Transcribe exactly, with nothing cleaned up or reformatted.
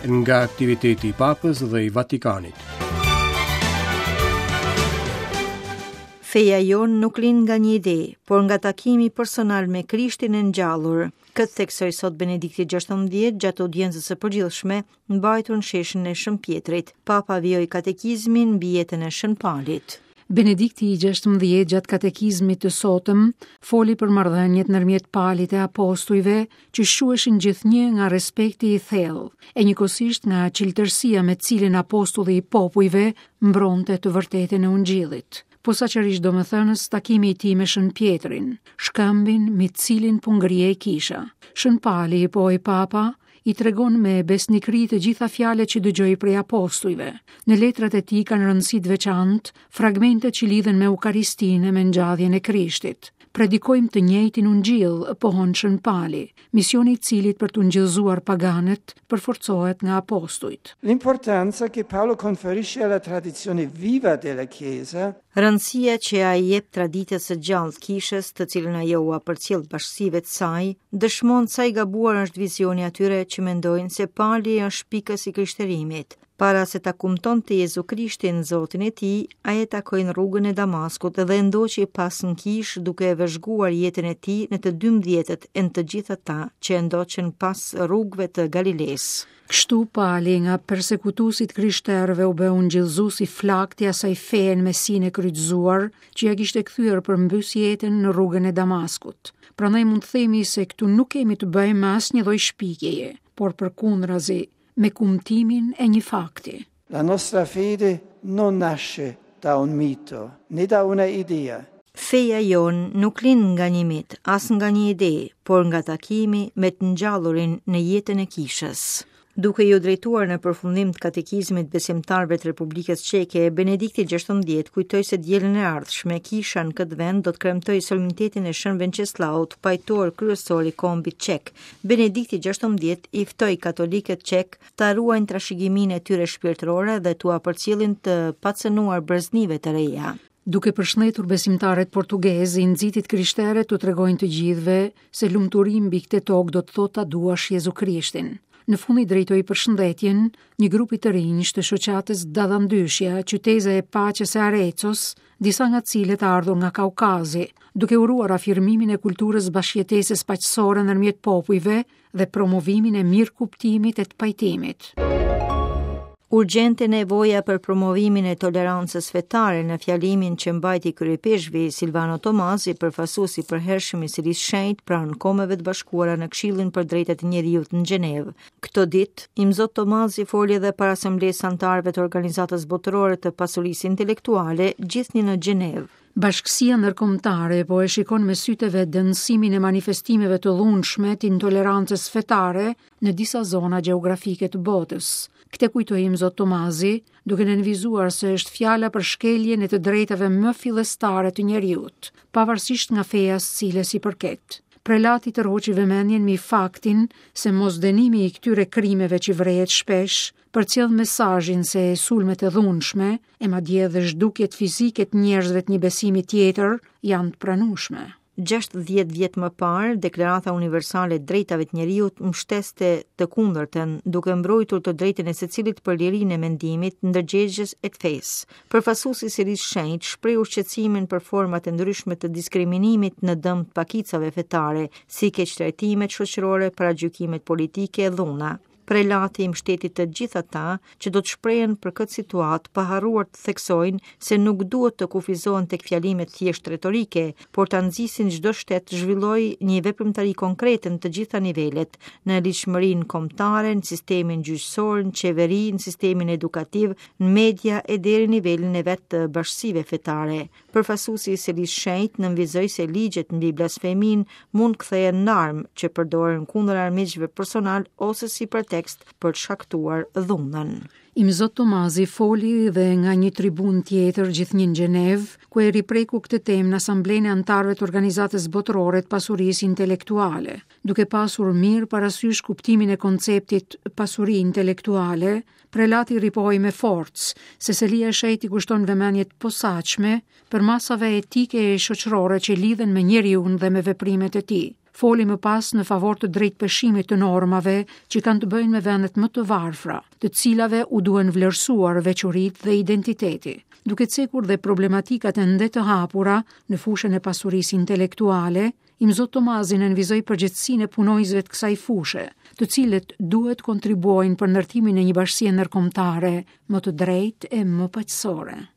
nga aktiviteti i Papës dhe i Vatikanit. Feja jonë nuk lind nga një ide, por nga takimi personal me Krishtin e ngjallur. Këtë theksoi sot Benedikti gjashtëmbëdhjetë gjatë audiencës së përgjithshme mbajtur në sheshin e Shën Pjetrit. Papa vijoi katekizmin mbi jetën e Shën Palit. Benedikti i gjashtëmbëdhjetë gjatë katekizmit të sotëm foli për marrëdhëniet ndërmjet Palit e apostujve që shuheshin gjithnjë nga respekti i thellë, e njëkohësisht nga qiltërsia me cilin apostulli i popujve mbronte të vërtetën e Ungjillit. Posaçërisht domethënës takimi i tij me Shën Pjetrin, shkëmbin mbi cilin po ngrihej kisha. Shën Pali, po i Papa, i tregon me besnikëri të gjitha fjalët që dëgjoi prej apostujve. Në letrat e tij kanë rëndësi të veçantë fragmentet që lidhen me Eukaristinë e me ngjalljen e Krishtit. Predikojmë të njëjtin ungjill, pohon Shën Pali, misioni i cilit për të ngjillëzuar paganët përforcohet nga apostujt. L'importanza che Paolo conferisce alla tradizione viva della Chiesa, rëndësia që ai jep traditës së gjallë të kishës, të cilën ajo u përcjell bashkësive të saj, dëshmon sa i gabuar është vizioni atyre që mendojnë se Pali është pikës i krishterimit. Para se ta kumtonte Jezu Krishtin, Zotin e tij, ai e takoi në rrugën e Damaskut dhe ndoqi pas në kish duke e vëzhguar jetën e tij në të dymbëdhjetët e në të gjithë ata që e ndoqën pas rrugëve të Galilesë. Kështu Pali nga persekutusit krishterëve u bë ungjillëzues i flaktë i asaj feje në mesin e kryqëzuar që ja kishte kthyer për mbys jetën në rrugën e Damaskut. Prandaj mund të themi se këtu nuk kemi të bëjmë me asnjë lloj shpikjeje, por përkundrazi me kumtimin e një fakti. La nostra fede non nasce da un mito, né da una idea. Feja jonë nuk lind nga një mit, as nga një ide, por nga takimi me të ngjallurin në jetën e kishës. Duke ju drejtuar në përfundim të katekizmit besimtarëve të Republikës Çeke, Benedikti gjashtëmbëdhjetë kujtoi se dielën e ardhshme kisha në këtë vend do të kremtojë solemnitetin e Shën Venceslaut, pajtor kryesor i kombit çek. Benedikti gjashtëmbëdhjetë i ftoi katolikët çek ta ruajnë trashëgiminë e tyre shpirtërore dhe t'u përcjellin të pacënuar breznive të reja. Duke përshëndetur besimtarët portugezë, i nxitit krishterë t'u tregojnë të gjithëve se lumturi mbi këtë tokë do të thotë ta duash Jezu Krishtin. Në fund i drejtoi përshëndetjen një grupi të rinj të shoqatës Dadhandyshja, qyteze e paqes e Arezos, disa nga cilët ardhur nga Kaukazi, duke uruar afirmimin e kulturës bashkëjetesës paqësore ndërmjet popujve dhe promovimin e mirëkuptimit e të pajtimit. Urgjente nevoja për promovimin e tolerancës fetare në fjalimin që mbajti kryepeshvi Silvano Tomazi, përfaqësuesi i përhershëm i Sërisë së Shenjtë pranë Kombeve të Bashkuara në Këshillin për Drejtat e Njerëzit në Gjenevë. Këtë ditë, Imzot Tomazi foli edhe para asamblesë anëtarëve të Organizatës Botërore të Pasurisë Intelektuale, gjithnjë në Gjenevë. Bashkësia ndërkombëtare po e shikon me sytë e vet dënsimin e manifestimeve të dhunshme të intolerancës fetare në disa zona gjeografike të botës. Këtë kujtoi Imzot Tomazi, duke nënvizuar se është fjala për shkeljen e të drejtave më fillestare të njerëzit, pavarësisht nga feja së cilës i përket. Prelati tërhoqi vëmendjen mbi faktin se mosdënimi i këtyre krimeve që vrehet shpesh përcjell mesazhin se sulmet e dhunshme, e madje edhe zhdukjet fizike të njerëzve të një besimi tjetër janë të pranueshme. gjashtëdhjetë vjet më parë, Deklarata Universale e Drejtave të Njerëzit mbështeste të kundërtën, duke mbrojtur të drejtën e secilit për lirinë e mendimit, ndërgjegjës e të fesë. Përfaqësuesi i Sërisë së Shenjtë shprehu shqetësimin për format e ndryshme të diskriminimit në dëm të pakicave fetare, si keqtrajtimet shoqërore, paragjykimet politike e dhuna. Prelati i mbështetit të gjithë ata që do të shprehen për këtë situatë, pa harruar të theksojnë se nuk duhet të kufizohen tek fjalimet thjesht retorike, por ta nxisin çdo shtet të zhvillojë një veprimtari konkrete në të gjitha nivelet, në ligjshmërinë kombëtare, në sistemin gjyqësor, në qeveri, në sistemin edukativ, në media e deri në nivelin e vet të bashkësive fetare. Përfaqësuesi i Sërisë së Shenjtë nënvizoi se ligjet mbi blasfemin mund kthehen në armë që përdoren kundër armiqve personal ose si pretekst për të shkaktuar dhunën. Imzot Tomazi foli dhe nga një tribun tjetër gjithnjë në Gjenevë, ku e ripreku këtë temë në Asamblenë e Antarëve të Organizatës Botërore të Pasurisë Intelektuale. Duke pasur mirë parasysh kuptimin e konceptit pasuri intelektuale, prelati ripoi me forcë se selia e shejtë kushton vëmendje të posaçme për masave etike e shoqërore që lidhen me njeriu dhe me veprimet e tij. Foli më pas në favor të drejtpeshimit të normave që kanë të bëjnë me vendet më të varfra, të cilave u duhen vlerësuar veçoritë dhe identiteti. Duke cekur dhe problematikat e ndet të hapura në fushën e pasurisë intelektuale, Imzot Tomazi nënvizoi përgjegjësinë e punojësve të kësaj fushë, të cilët duhet kontribuojnë për ndërtimin e një bashkie ndërkombëtare më të drejtë e më paqësore.